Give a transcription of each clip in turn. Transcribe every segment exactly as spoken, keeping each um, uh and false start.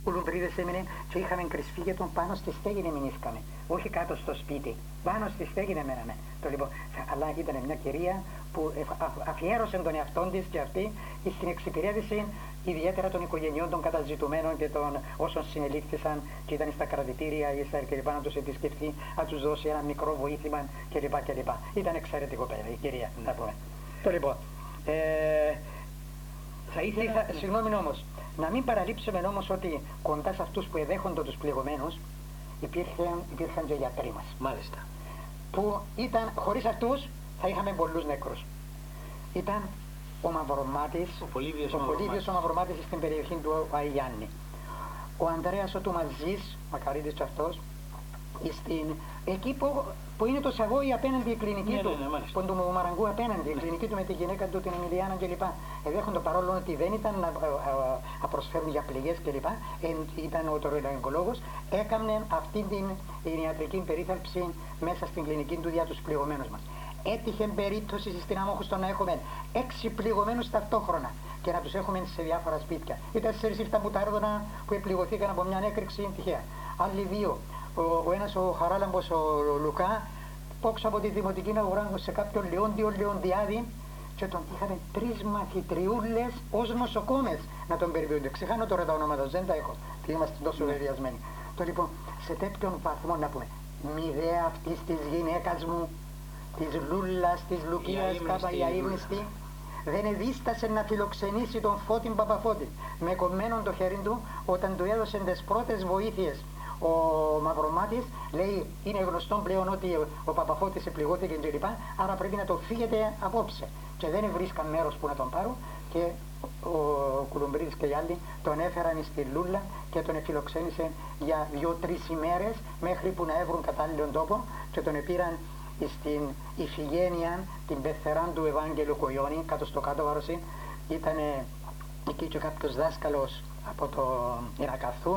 κουλουμπρίδες έμεινε και είχαμε κρυσφύγετον πάνω στη στέγη μηνύσκαμε. Όχι κάτω στο σπίτι. Πάνω στη στέγη μέναμε. Το λοιπόν, αλλά ήταν μια κυρία που αφιέρωσε τον εαυτόν της και αυτή στην εξυπηρέτηση ιδιαίτερα των οικογενειών των καταζητουμένων και των όσων συνελήφθησαν και ήταν στα κρατητήρια ή στα κλπ. Να τους επισκεφθεί, να τους δώσει ένα μικρό βοήθημα κλπ. κλπ. Ήταν εξαιρετικό παιδί η κυρία, θα πούμε. Το λοιπόν, ε, θα ήθελα, συγγνώμη όμως, να μην παραλείψουμε όμως ότι κοντά σε αυτούς που εδέχονται τους πληγωμένους υπήρχαν, υπήρχαν και γιατροί μας. Μάλιστα. Που ήταν, χωρίς αυτούς θα είχαμε πολλούς νεκρούς. Ήταν ο Μαυρομάτης, ο Πολύβιος ο, Πολύβιος, ο Μαυρομάτης στην περιοχή του Αϊάννη. Ο Ανδρέας ο Τουμαζής, μακαρίτης και αυτός, στην, εκεί που, που είναι το Σαβόη απέναντι η κλινική ναι, του, ναι, ναι, που του Μαραγκού απέναντι, ναι. Η κλινική του με τη γυναίκα του την Εμιλιάνα κλπ. Εδέχονται παρόλο ότι δεν ήταν να, α, α, προσφέρουν για πληγές κλπ. Ήταν ο τοροϊδαγκολόγος, έκανε αυτή την, την ιατρική περίθαλψη μέσα στην κλινική του για τους πληγωμένους μας. Έτυχε περίπτωση στην Αμόχωστο να έχουμε έξι πληγωμένους ταυτόχρονα και να τους έχουμε σε διάφορα σπίτια. Οι τέσσερις ήρθαν που τα έργονα που επληγωθήκαν από μια έκρηξη τυχαία. Άλλοι δύο. Ο, ο ένας ο Χαράλαμπος, ο Λουκά, πόξω από τη δημοτική αγορά σε κάποιον Λεόντιο Λεοντιάδη και τον είχαμε τρεις μαθητριούλες ως νοσοκόμες να τον περιποιούνται. Ξεχάνω τώρα τα ονόματα, δεν τα έχω, και είμαστε τόσο βεβαιασμένοι. Το λοιπόν, σε τέτοιον βαθμό να πούμε, μηδέα αυτής της γυναίκας μου, της Λούλας, της Λουκίας, κάπα η αείμνηστη, δεν εδίστασε να φιλοξενήσει τον Φώτην Παπαφώτη με κομμένον το χέρι του όταν του έδωσε τις πρώτες βοήθειες. Ο Μαυρομάτης λέει είναι γνωστό πλέον ότι ο Παπαφώτης επληγώθηκε κλπ. Άρα πρέπει να το φύγετε απόψε. Και δεν βρίσκαν μέρος που να τον πάρουν και ο Κουλουμπρίδης και οι άλλοι τον έφεραν στη Λούλα και τον φιλοξένησε για δύο-τρεις ημέρες μέχρι που να έβρουν κατάλληλον τόπο και τον πήραν στην Ιφηγένεια, την πεθεράν του Ευάγγελου Κοϊόνι, κάτω στο κάτω βάρος. Ήταν εκεί και κάποιος δάσκαλος από το Ιρακαθού,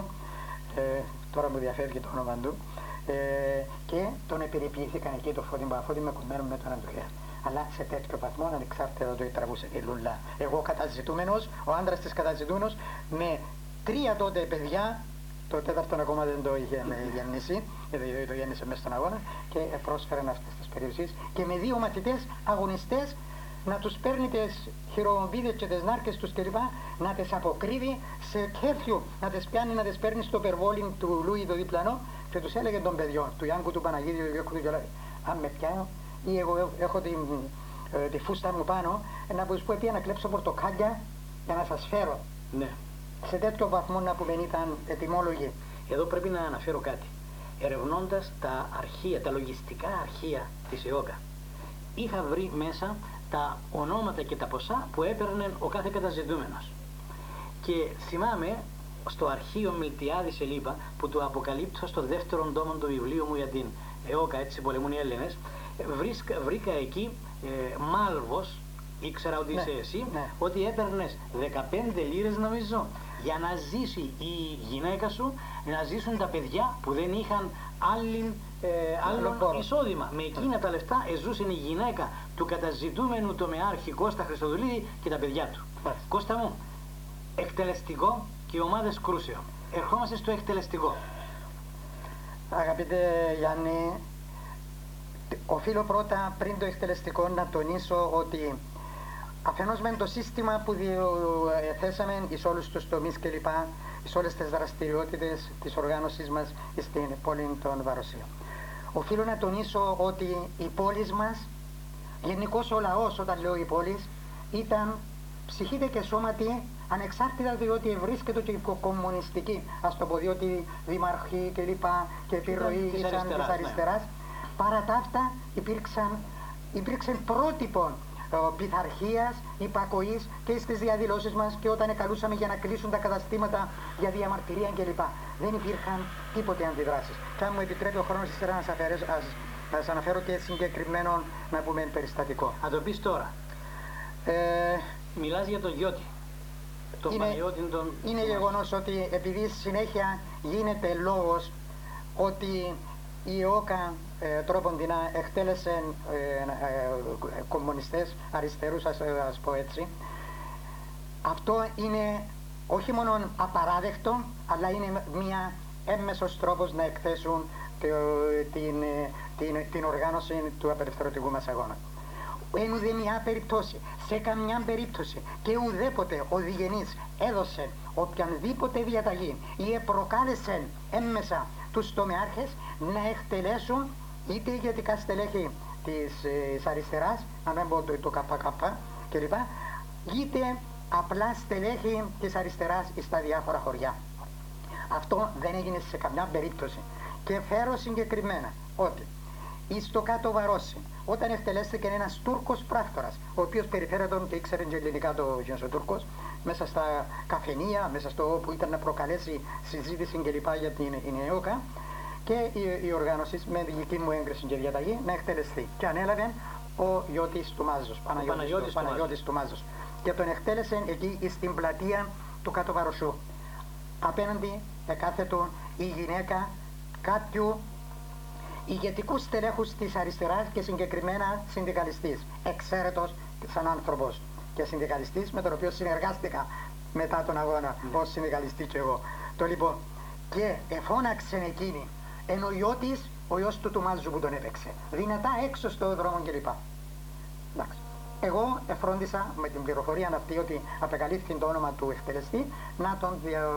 ε, τώρα μου διαφεύγει το όνομα του, ε, και τον επιρρυπήθηκαν εκεί το Φώτη Παπαφώτη με κομμένο με τον Αντρέα. Αλλά σε τέτοιο βαθμό, ανεξάρτητα το τραβούσε η Λούλα. Εγώ καταζητούμενος, ο άντρας της καταζητούμενος, με τρία τότε παιδιά. Το τέταρτο ακόμα δεν το είχε γεννήσει, γιατί το γέννησε μέσα στον αγώνα και πρόσφεραν αυτές τις περιουσίες. Και με δύο μαθητές αγωνιστές να τους παίρνει τις χειροβίδες και τις νάρκες τους κλπ. Να τις αποκρύβει σε τέτοιο, να τις πιάνει, να τις παίρνει στο περβόλιν του Λούι το διπλανό και τους έλεγε των παιδιών, του Ιάνκου, του Παναγίδη, του Γιώκου, του Γιώλα, αν με πιάνω ή εγώ έχω την, ε, τη φούστα μου πάνω, να τους πω να κλέψω πορτοκάλια για να σας φέρω. Ναι. Σε τέτοιο βαθμό να πούμε ήταν ετοιμόλογοι. Εδώ πρέπει να αναφέρω κάτι. Ερευνώντας τα αρχεία, τα λογιστικά αρχεία της ΕΟΚΑ, είχα βρει μέσα τα ονόματα και τα ποσά που έπαιρνε ο κάθε καταζητούμενος. Και θυμάμαι στο αρχείο Μιλτιάδη Σελίπα που του αποκαλύπτω στο δεύτερο τόμο του βιβλίου μου για την ΕΟΚΑ, έτσι πολεμούν οι Έλληνες, βρήκα, βρήκα εκεί ε, Μάλβος, ήξερα ότι είσαι ναι, εσύ, ναι. Ότι έπαιρνες δεκαπέντε λίρες νομίζω για να ζήσει η γυναίκα σου, να ζήσουν τα παιδιά που δεν είχαν άλλη, ε, άλλο εισόδημα. Με εκείνα τα λεφτά εζούσε η γυναίκα του καταζητούμενου τομεάρχη Κώστα Χριστοδουλίδη και τα παιδιά του. Yeah. Κώστα μου, εκτελεστικό και ομάδες κρούσεων. Ερχόμαστε στο εκτελεστικό. Αγαπητέ Γιάννη, οφείλω πρώτα πριν το εκτελεστικό να τονίσω ότι αφενός με το σύστημα που θέσαμε εις όλους τους τομείς κλπ, εις όλες τις δραστηριότητες της οργάνωσης μας στην πόλη των Βαροσίων. Οφείλω να τονίσω ότι η πόλη μας, γενικώς ο λαός, όταν λέω η πόλη, ήταν ψυχήτε και σώματι ανεξάρτητα διότι βρίσκεται και υποκομμουνιστική, ας το πω, διότι δημαρχοί κλπ και επιρροή της αριστεράς, αριστεράς. Ναι. Παρά τα αυτά υπήρξαν, υπήρξαν πρότυπων πειθαρχίας, υπακοής και στις διαδηλώσεις μας και όταν εκαλούσαμε για να κλείσουν τα καταστήματα για διαμαρτυρία κλπ. Δεν υπήρχαν τίποτε αντιδράσεις. Και αν μου επιτρέπει ο χρόνος ύστερα να σας αναφέρω και συγκεκριμένο να πούμε περιστατικό. Θα το πεις τώρα. Ε, Μιλάς για τον Γιώτη. Τον είναι, Παναγιώτη τον... είναι γεγονός ότι επειδή συνέχεια γίνεται λόγος ότι η ΕΟΚΑ ε, τρόποντινα εκτέλεσε ε, ε, ε, κομμουνιστές αριστερούς, ας, ας πω έτσι. Αυτό είναι όχι μόνο απαράδεκτο, αλλά είναι μια έμμεσος τρόπος να εκθέσουν την, την, την οργάνωση του απελευθερωτικού μας αγώνα. Εν ουδε μια περίπτωση, σε καμιά περίπτωση και ουδέποτε ο διγενής έδωσε οποιανδήποτε διαταγή ή προκάλεσε έμμεσα τους τομεάρχες να εκτελέσουν είτε ηγετικά στελέχη της ε, αριστεράς, να μην πω το, το ΚΚ κλπ, είτε απλά στελέχη της αριστεράς στα διάφορα χωριά. Αυτό δεν έγινε σε καμιά περίπτωση. Και φέρω συγκεκριμένα ότι στο κάτω Βαρόσι, όταν εκτελέστηκε ένας Τούρκος πράκτορας, ο οποίος περιφέρεται και ήξερε και ελληνικά το ο Τούρκος, μέσα στα καφενεία, μέσα στο που ήταν να προκαλέσει συζήτηση κλπ. Για την ΕΟΚΑ, και οι, οι οργάνωσεις με δική μου έγκριση και διαταγή να εκτελεστεί. Και ανέλαβε ο Ιώτης του Μάζος, Παναγιώτης, Παναγιώτης, του, Παναγιώτης του Μάζος. Και τον εκτέλεσε εκεί στην πλατεία του κάτω Βαροσού. Απέναντι εκάθετο η γυναίκα κάποιου ηγετικού στελέχους της αριστεράς και συγκεκριμένα συνδικαλιστής, εξαίρετος σαν άνθρωπος και συνδικαλιστής με τον οποίο συνεργάστηκα μετά τον αγώνα mm. ως συνδικαλιστή και εγώ. Το λοιπόν, και εφώναξε εκείνη, ενώ ο Ιώτης, ο γιος του του Μάζου που τον έπαιξε, δυνατά έξω στο δρόμο κλπ. Εντάξει. Εγώ εφρόντισα με την πληροφορία αυτή ότι απεκαλύφθηκε το όνομα του εκτελεστή να τον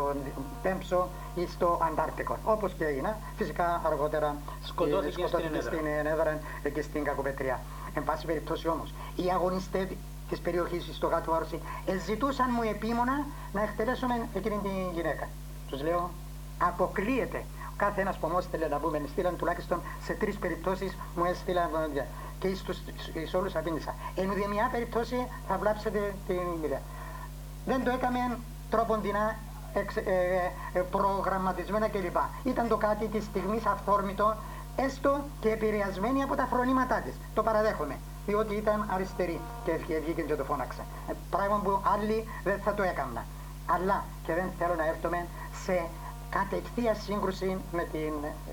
διαπέμψω στο Αντάρτικο. Όπως και έγινα, φυσικά αργότερα σκοτώθηκε στην Ενέδρα και στην Κακοπετριά. Εν πάση περιπτώσει όμως, οι αγωνιστές της περιοχής στο κάτω Βάρωση ζητούσαν μου επίμονα να εκτελέσουμε εκείνη την γυναίκα. Τους λέω, αποκλείεται. Κάθε ένας που μου έστειλε να πούμε, στείλαν τουλάχιστον σε τρεις περιπτώσεις μου έστειλαν και στους, στους όλους απήντησα. Εν ουδε μια περίπτωση θα βλάψετε την ιδέα. Δεν το έκαμε τρόποντινά, εξ, ε, ε, προγραμματισμένα κλπ. Ήταν το κάτι της στιγμής αυθόρμητο, έστω και επηρεασμένη από τα φρονήματά της. Το παραδέχομαι, διότι ήταν αριστερή και βγήκε και το φώναξε. Ε, πράγμα που άλλοι δεν θα το έκαναν. Αλλά και δεν θέλω να έρθουμε σε κατευθεία σύγκρουση με την...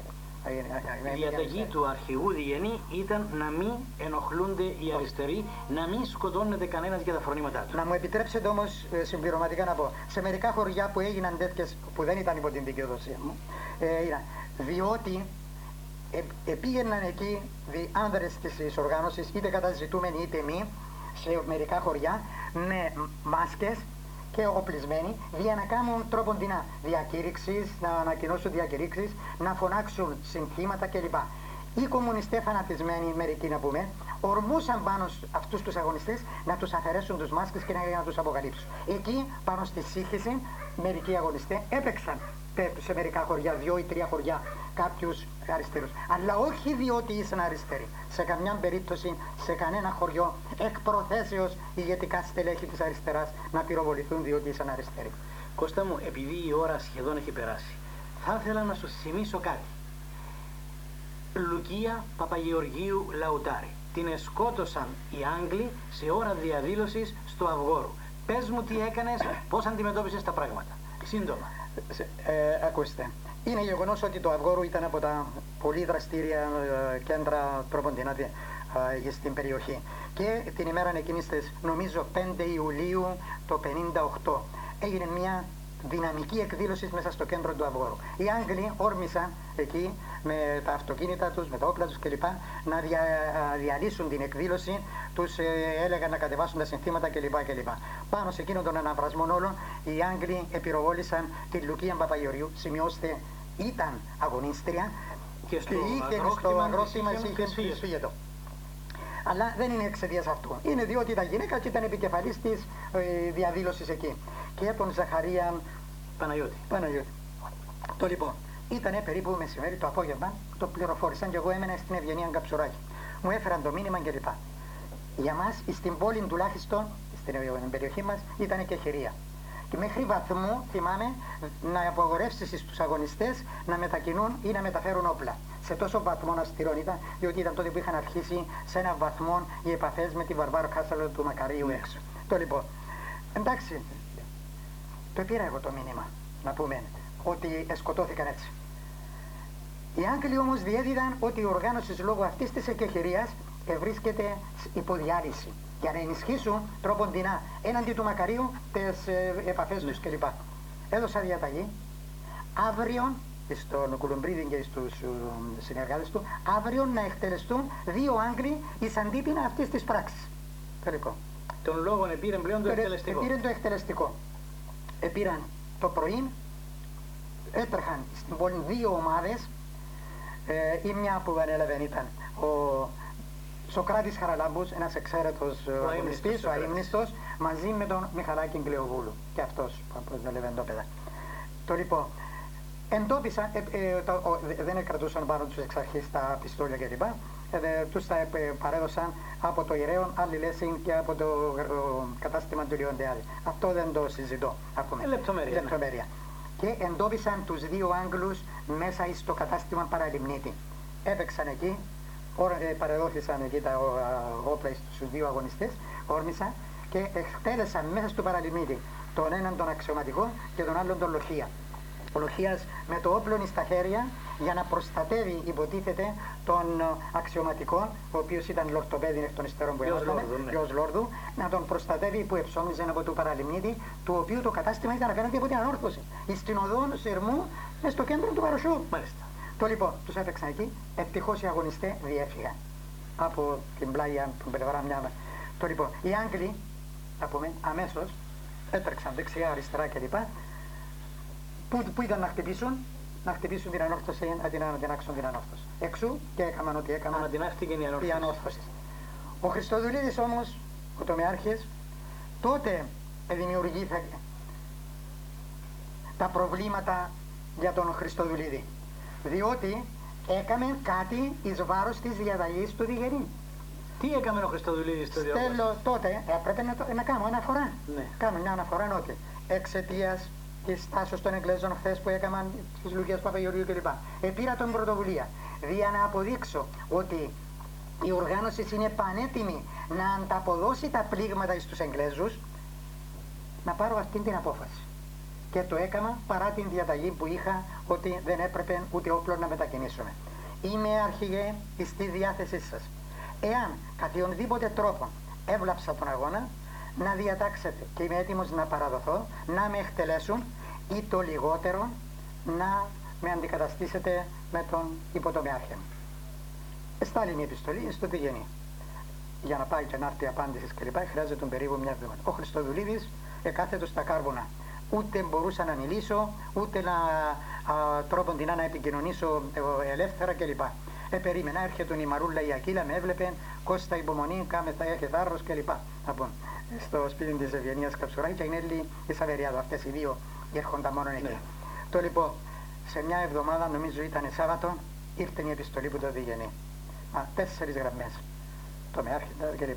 Η διαταγή του αρχηγού Διγενή ήταν να μην ενοχλούνται οι αριστεροί, να μην σκοτώνεται κανένας για τα φρονήματά του. Να μου επιτρέψετε όμως συμπληρωματικά να πω, σε μερικά χωριά που έγιναν τέτοιες που δεν ήταν υπό την δικαιοδοσία μου, ε, ήταν, διότι ε, ε, πήγαιναν εκεί οι άνδρες της οργάνωσης, είτε καταζητούμενοι είτε μη, σε μερικά χωριά, με μάσκες και οπλισμένοι, για να κάνουν τρόποντινά διακήρυξεις, να ανακοινώσουν διακήρυξεις, να φωνάξουν συνθήματα κλπ. Οι κομμουνιστές φανατισμένοι, μερικοί να πούμε, ορμούσαν πάνω αυτούς τους αγωνιστές να τους αφαιρέσουν τους μάσκες και να, να τους αποκαλύψουν. Εκεί, πάνω στη σύγχυση, μερικοί αγωνιστές έπαιξαν σε μερικά χωριά, δύο ή τρία χωριά, κάποιους αριστερούς. Αλλά όχι διότι ήσαν αριστεροί. Σε καμιά περίπτωση, σε κανένα χωριό, εκ προθέσεως ηγετικά στελέχη της αριστεράς να πυροβοληθούν διότι ήσαν αριστεροί. Κώστα μου, επειδή η ώρα σχεδόν έχει περάσει, θα ήθελα να σου θυμίσω κάτι. Λουκία Παπαγεωργίου Λαουτάρη. Την εσκότωσαν οι Άγγλοι σε ώρα διαδήλωσης στο Αυγόρο. Πες μου τι έκανες, πώς αντιμετώπισες τα πράγματα. Σύντομα. Ε, ακούστε. Είναι γεγονός ότι το Αυγόρο ήταν από τα πολύ δραστήρια ε, κέντρα τρόποντινά ε, στην περιοχή. Και την ημέρα εκείνης της, νομίζω πέντε Ιουλίου το πενήντα οκτώ, έγινε μια δυναμική εκδήλωση μέσα στο κέντρο του Αυγόρου. Οι Άγγλοι όρμησαν εκεί με τα αυτοκίνητα τους, με τα όπλα τους κλπ. Να δια, διαλύσουν την εκδήλωση, τους ε, έλεγαν να κατεβάσουν τα συνθήματα κλπ. κλπ. Πάνω σε εκείνον τον αναβρασμό όλων, οι Άγγλοι επιρροβόλησαν τη Λουκία Παπαγεωργίου. Σημειώστε, ήταν αγωνίστρια και στο είχε στο αγρόκτημα είχε σφίγετο. Αλλά δεν είναι εξαιτίας αυτού. Είναι διότι ήταν γυναίκα και ήταν επικεφαλής της ε, διαδήλωσης εκεί. Και τον Ζαχαρία Παναγιώτη. Παναγιώτη. Το λοιπόν, ήτανε περίπου μεσημέρι το απόγευμα, το πληροφόρησαν και εγώ έμενα στην Ευγενία Καψουράκη. Μου έφεραν το μήνυμα κλπ. Για μας, στην πόλη τουλάχιστον, στην περιοχή μας, ήταν και χειρία. Και μέχρι βαθμού, θυμάμαι, να απογορεύσει στους αγωνιστές να μετακινούν ή να μεταφέρουν όπλα. Σε τόσο βαθμό αστηρών ήταν, διότι ήταν τότε που είχαν αρχίσει σε έναν βαθμό οι επαφές με τη Βαρβάρο Κάσαλο του Μακαρίου έξω. Το λοιπόν, εντάξει, το πήρα εγώ το μήνυμα, να πούμε, ότι σκοτώθηκαν έτσι. Οι Άγγλοι όμως διέδιδαν ότι η οργάνωση λόγω αυτής της εκεχηρίας βρίσκεται υπό διάλυση, για να ενισχύσουν τρόποντινά έναντι του Μακαρίου τις ε, επαφές τους κλπ. έδωσα διαταγή αύριο στον Κουλουμπρίδη και στους συνεργάτες του, αύριο να εκτελεστούν δύο Άγγλοι εις αντίπεινα αυτής της πράξης. Τελικό. Τον λόγο επήρε πλέον το εκτελεστικό. Επήρε το εκτελεστικό. Επήραν το πρωί, έτρεχαν στην πόλη δύο ομάδες, ε, η μια που ανέλαβε ήταν ο Σοκράτης Χαραλάμπους, ένας εξαίρετος αγωνιστής, ο αείμνηστος, μαζί με τον Μιχαλάκη Γκλεοβούλου, και αυτός που ανέλαβε εντόπεδα. Το λοιπόν, εντόπισαν, ε, ε, το, ο, δεν κρατούσαν πάνω τους εξ αρχής τα πιστόλια κλπ. Ε, τους τα ε, παρέδωσαν από το Ιερέον, άλλοι λέσιν και από το ε, κατάστημα του Λιοντεάλ. Αυτό δεν το συζητώ. Ε, λεπτομέρεια. λεπτομέρεια. Και εντόπισαν τους δύο Άγγλους μέσα στο κατάστημα Παραλιμνίτη. Έπαιξαν εκεί, ε, παρεδόθησαν εκεί τα όπλα στους δύο αγωνιστές, όρμησαν και εκτέλεσαν μέσα στο Παραλιμνίτη τον έναν τον αξιωματικό και τον άλλον τον Λοχεία. Ο Λοχείας με το όπλο στα χέρια για να προστατεύει, υποτίθεται, τον αξιωματικό, ο οποίος ήταν λορτοπέδι εκ των υστέρων που έμαθαμε, γιος Λόρδου, να τον προστατεύει που εψώμιζε από το Παραλιμνίτη, του οποίου το κατάστημα ήταν απέναντι από την ανόρθωση. Στην οδό Σερμού, μες στο κέντρο του Παροσιού. Μάλιστα. Το λοιπόν, τους έπαιξαν εκεί, ευτυχώς οι αγωνιστές διέφυγαν από την πλάγια, την πλευρά μια. Το λοιπόν, οι Άγγλοι, θα πούμε, αμέσως έτρεξαν δεξιά, αριστερά κλπ. Πού, πού ήταν να χτυπήσουν, να χτυπήσουν την ανόρθωση, αντί να αντινάξουν την ανόρθωση. Εξού και έκαναν ό,τι έκαναν. Αναντινάχθηκε η ανόρθωση. Η ανόρθωση. Ο Χριστοδουλίδης όμως, ο τομεάρχης, τότε δημιουργήθηκαν τα προβλήματα για τον Χριστοδουλίδη. Διότι έκαμε κάτι εις βάρος της διαταγής του Διγερή. Τι έκαμε ο Χριστοδουλίδης στο διόγκος? Στέλνω τότε, έπρεπε να, το, να κάνω αναφορά. Ναι. Κάνω μια αναφορά ότι εξαιτίας της τάσης των Εγγλέζων χθες που έκαναν τις Λουκίας Παπαγεωργίου κλπ. Επήρα τον πρωτοβουλία για να αποδείξω ότι η οργάνωση είναι πανέτοιμη να ανταποδώσει τα πλήγματα στους Εγγλέζους, να πάρω αυτή την απόφαση. Και το έκανα παρά την διαταγή που είχα ότι δεν έπρεπε ούτε όπλο να μετακινήσουμε. Είμαι αρχηγέ στη διάθεσή σας. Εάν καθιονδήποτε τρόπο έβλαψα τον αγώνα, να διατάξετε και είμαι έτοιμος να παραδοθώ, να με εκτελέσουν ή το λιγότερο να με αντικαταστήσετε με τον υποτομιάρχη μου. Εστάλει μια επιστολή στο Διγενή. Για να πάει και να έρθει απάντηση κλπ. Χρειάζεται τον περίπου μια εβδομάδα. Ο Χριστοδουλίδης εκάθετο στα κάρβουνα. Ούτε μπορούσα να μιλήσω, ούτε να α, τρόπον την να επικοινωνήσω ε, ελεύθερα κλπ. Ε, περίμενα, έρχεται η Μαρούλα η Ακύλα, με έβλεπε, Κώστα υπομονή, κάμε θα έχει θάρρος κλπ. Λοιπόν, στο σπίτι της Ευγενίας Καψουράκη και η Νέλη η Σαβεριάδο, αυτές οι δύο έρχονταν μόνο εκεί. Ναι. Το λοιπόν, σε μια εβδομάδα, νομίζω ήταν Σάββατο, ήρθε η επιστολή που το Διγενή. Α, τέσσερις γραμμές. Το με άρχιτα κλπ.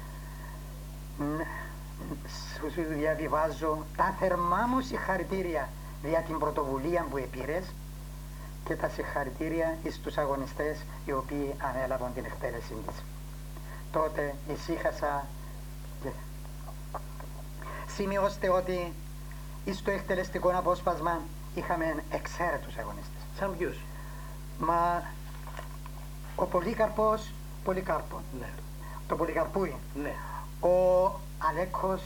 Σου διαβιβάζω τα θερμά μου συγχαρητήρια για την πρωτοβουλία που επήρες και τα συγχαρητήρια στους αγωνιστές οι οποίοι ανέλαβαν την εκτέλεση της. Τότε ησύχασα και σημειώστε ότι στο εκτελεστικό απόσπασμα είχαμε εξαίρετους αγωνιστές. Σαν ποιους? Μα ο Πολύκαρπος, Πολυκάρπο, ναι. Το Πολυκαρπούι, ναι. Ο Αλέκος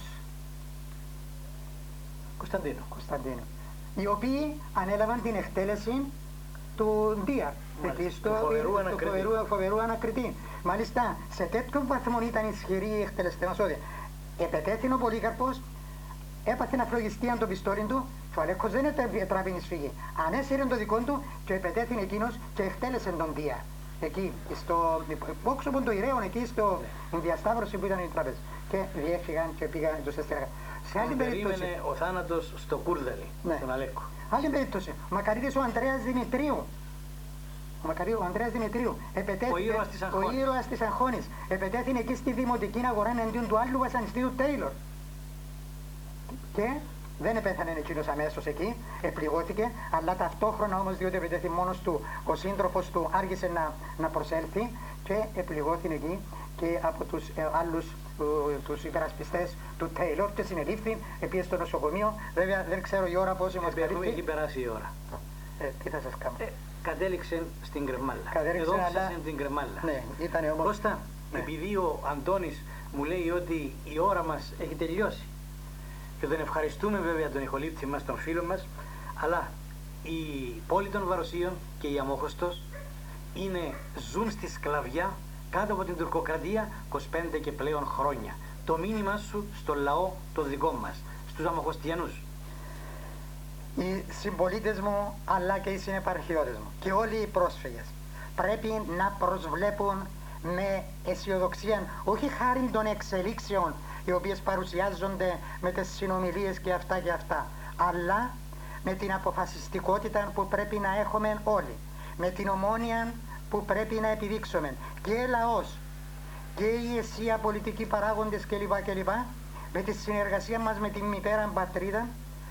Κωνσταντίνο. Κωνσταντίνο, οι οποίοι ανέλαβαν την εκτέλεση του Ντία, του φοβερού, φοβερού, φοβερού ανακριτή. Μάλιστα, σε τέτοιο βαθμό ήταν ισχυρή η εκτελεστή μας όδια. Επετέθην ο Πολύκαρπος, έπαθε να φλογιστεί αν το πιστόλι του, και ο Αλέκος δεν τράβει σφυγή. Ανέσυρε το δικό του και επετέθην εκείνος και εκτέλεσε τον Ντία. Εκεί, στο πόξο από το Ηρέον, εκεί στο ναι. διασταύρωση που ήταν η τραπέζα. Και διέφυγαν και πήγαν τους έστειλαν. Σε άλλη περίπτωση. Περίμενε ο θάνατος στο Κούρδαλι, ναι. Τον Αλέκο. Άλλη περίπτωση. Ο Μακαρίτης ο Ανδρέας Δημητρίου. Ο Μακαρίτης ο Ανδρέας Δημητρίου. Επετέθη, ο ήρωας της Αγχώνης. Ο ήρωας της Αγχώνης. Επετέθη εκεί στη δημοτική αγορά εναντίον του άλλου βασανιστή του Τέιλορ. Και δεν επέθανε εκείνος αμέσως εκεί, επληγώθηκε, αλλά ταυτόχρονα όμως, διότι επιτέθη μόνος του, ο σύντροφος του άργησε να, να προσέλθει και επληγώθηκε εκεί και από τους ε, άλλους ε, τους υπερασπιστές του Τέιλορ και συνελήφθη, επίσης στο νοσοκομείο. Βέβαια δεν ξέρω η ώρα πόσο μας καλύπτει. Έχει περάσει η ώρα. Ε, τι θα σας κάνω. Ε, κατέληξε στην Κρεμάλα. Κατέληξε, Εδώ αλλά... στην Κρεμάλα. Ναι, ήταν όμως... Κώστα, ναι. Επειδή ο Αντώνης μου λέει ότι η ώρα μας έχει τελειώσει, και τον ευχαριστούμε βέβαια τον ηχολήπτη μας, τον φίλο μας, αλλά η πόλη των Βαροσίων και η Αμόχωστος είναι, ζουν στη σκλαβιά κάτω από την τουρκοκρατία είκοσι πέντε και πλέον χρόνια. Το μήνυμά σου στο λαό το δικό μας, στους Αμοχωστιανούς. Οι συμπολίτες μου αλλά και οι συνεπαρχιώτες μου και όλοι οι πρόσφυγες πρέπει να προσβλέπουν με αισιοδοξία, όχι χάρη των εξελίξεων οι οποίες παρουσιάζονται με τις συνομιλίες και αυτά και αυτά, αλλά με την αποφασιστικότητα που πρέπει να έχουμε όλοι, με την ομόνοια που πρέπει να επιδείξουμε και λαός και η αισία πολιτικοί παράγοντες κλπ. κλπ. Με τη συνεργασία μας με την μητέρα πατρίδα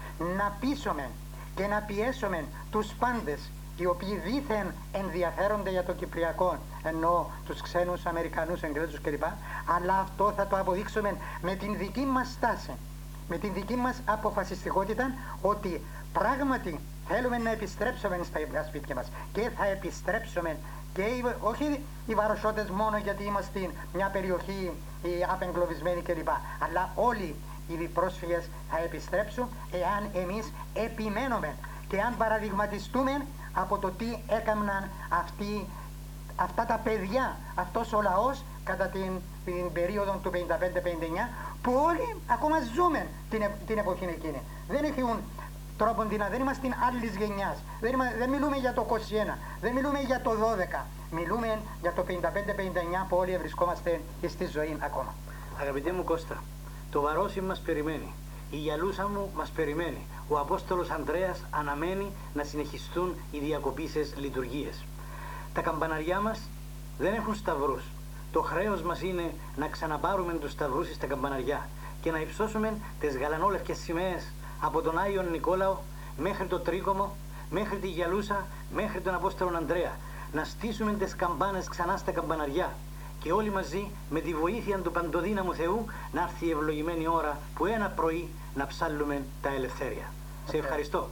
να πείσουμε και να πιέσουμε τους πάντες οι οποίοι δήθεν ενδιαφέρονται για το Κυπριακό, ενώ τους ξένους, Αμερικανούς, Εγγλέζους κλπ. Αλλά αυτό θα το αποδείξουμε με την δική μας στάση, με την δική μας αποφασιστικότητα, ότι πράγματι θέλουμε να επιστρέψουμε στα σπίτια μας και θα επιστρέψουμε και οι, όχι οι Βαροσότες μόνο γιατί είμαστε μια περιοχή απεγκλωβισμένη κλπ. Αλλά όλοι οι πρόσφυγες θα επιστρέψουν εάν εμείς επιμένουμε και αν παραδειγματιστούμε από το τι έκαναν αυτοί, αυτά τα παιδιά, αυτός ο λαός κατά την, την περίοδο του πενήντα πέντε πενήντα εννιά, που όλοι ακόμα ζούμε την, την εποχή εκείνη. Δεν έχουν τρόπον την, δεν είμαστε άλλης γενιάς, δεν, είμα, δεν μιλούμε για το είκοσι ένα, δεν μιλούμε για το δώδεκα, μιλούμε για το πενήντα πέντε πενήντα εννιά που όλοι βρισκόμαστε στη ζωή ακόμα. Αγαπητέ μου Κώστα, το Βαρόσι μας περιμένει. Η Γιαλούσα μου μας περιμένει. Ο Απόστολος Ανδρέας αναμένει να συνεχιστούν οι διακοπήσεις λειτουργίες. Τα καμπαναριά μας δεν έχουν σταυρούς. Το χρέος μας είναι να ξαναπάρουμε τους σταυρούς στα καμπαναριά και να υψώσουμε τις γαλανόλευκες σημαίες από τον Άγιον Νικόλαο μέχρι το Τρίκομο, μέχρι τη Γιαλούσα, μέχρι τον Απόστολο Ανδρέα. Να στήσουμε τις καμπάνες ξανά στα καμπαναριά και όλοι μαζί με τη βοήθεια του Παντοδύναμου Θεού να έρθει η ευλογημένη ώρα που ένα πρωί να ψάλλουμε τα ελευθέρια. Σε ευχαριστώ.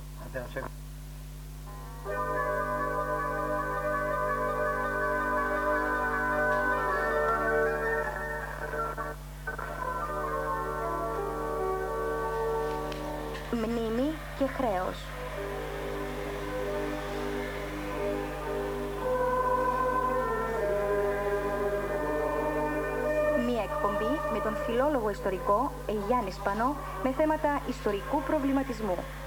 Μνήμη και χρέος. Μία εκπομπή με τον φιλόλογο ιστορικό Γιάννη Σπανό με θέματα ιστορικού προβληματισμού.